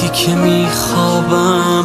وقتی که میخوابم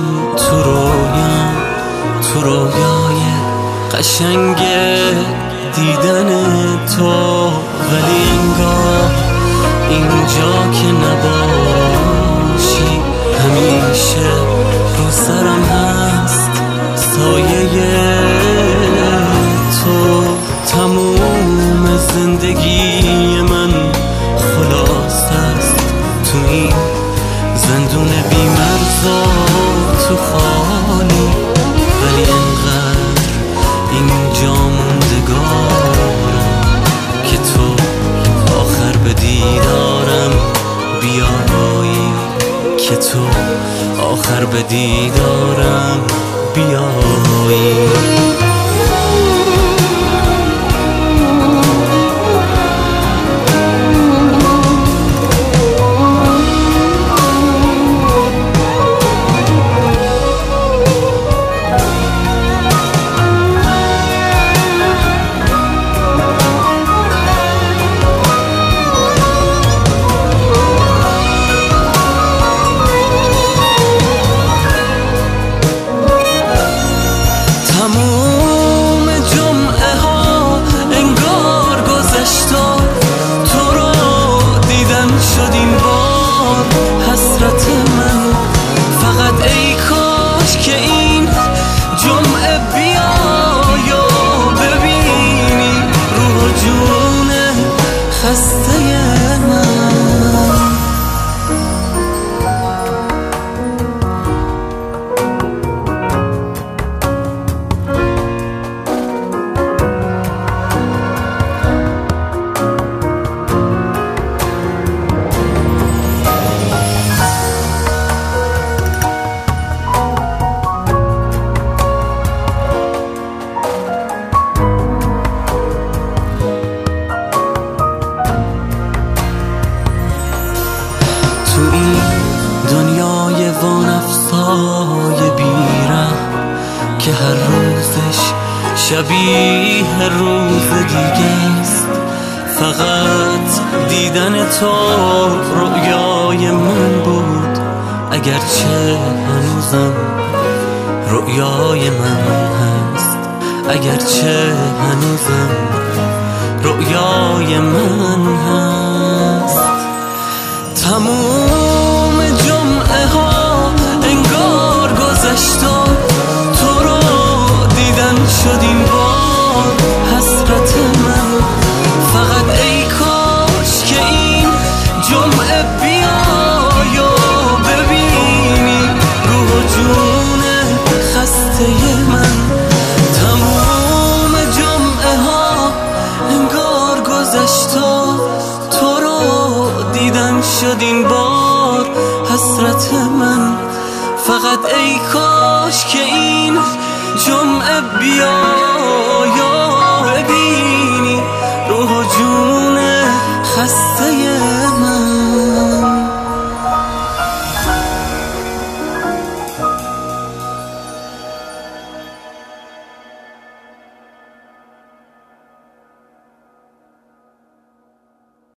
تو رویای قشنگ دیدن تو، ولی انگار اینجا که نباشی همیشه رو سرم هست سایه تو. تموم زندگی من خلاص است تو این زندون بی‌مرز و تو خالی، ولی انقدر اینجا موندگارم که تو آخر به دیدارم بیایی، که تو آخر به دیدارم بیایی. تو این دنیای وانفسای بیره که هر روزش شبیه روز دیگه است، فقط دیدن تو رؤیای من بود، اگرچه هنوزم رؤیای من هست، اگرچه هنوزم رؤیای من هست. تموم جمعه ها انگار گذشت و تو رو دیدن شد این بار حسرت من، فقط ای کاش که این جمعه بیای و ببینی روح و جون خسته من. تموم جمعه ها انگار گذشت و تو رو دیدن شد این بار حسرت من، فقط ای کاش که این جمعه بیای و ببین